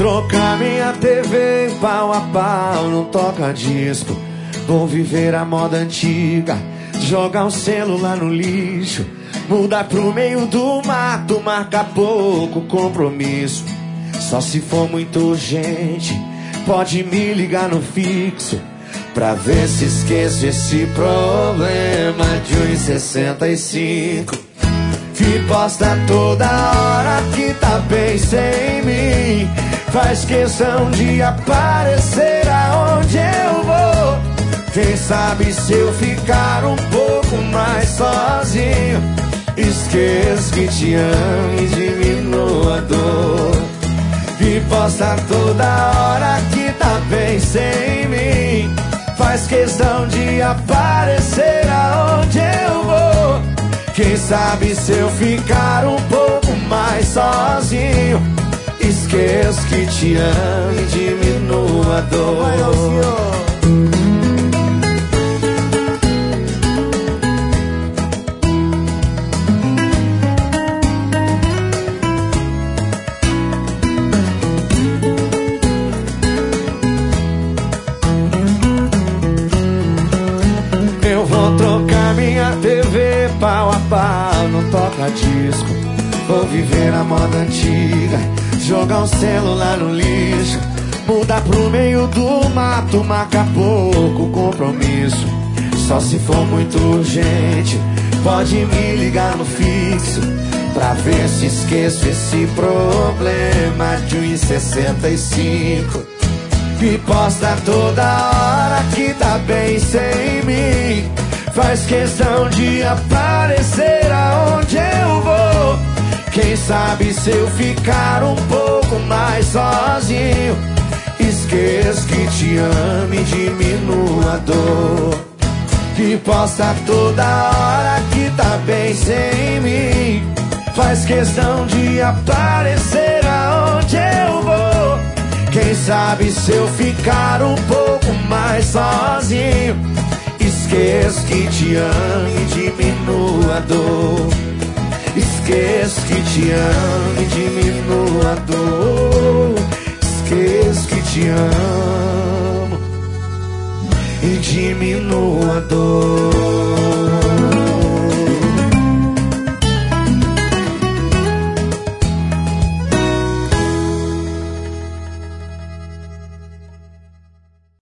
trocar minha TV pau a pau, não toca disco. Vou viver a moda antiga, jogar o celular no lixo, mudar pro meio do mato, marcar pouco compromisso. Só se for muito urgente, pode me ligar no fixo, pra ver se esqueço esse problema de 1,65 que posta toda hora que tá bem sem mim. Faz questão de aparecer aonde eu vou. Quem sabe se eu ficar um pouco mais sozinho, esqueço que te amo e diminua a dor. Que posta toda hora que tá bem sem mim. Faz questão de aparecer aonde eu vou. Quem sabe se eu ficar um pouco mais sozinho, esqueço que te amo e diminua a dor. Eu vou trocar minha TV pau a pau, não toca disco. Vou viver a moda antiga, jogar o celular no lixo, mudar pro meio do mato, marcar pouco compromisso. Só se for muito urgente, pode me ligar no fixo, pra ver se esqueço esse problema de 1,65 que posta toda hora que tá bem sem mim. Faz questão de aparecer aonde eu vou. Quem sabe se eu ficar um pouco mais sozinho, esqueço que te amo e diminua a dor. Que posta toda hora que tá bem sem mim. Faz questão de aparecer aonde eu vou. Quem sabe se eu ficar um pouco mais sozinho, esqueço que te amo e diminua a dor. Esqueço que te amo e diminua a dor. Esqueço que te amo e diminua a dor.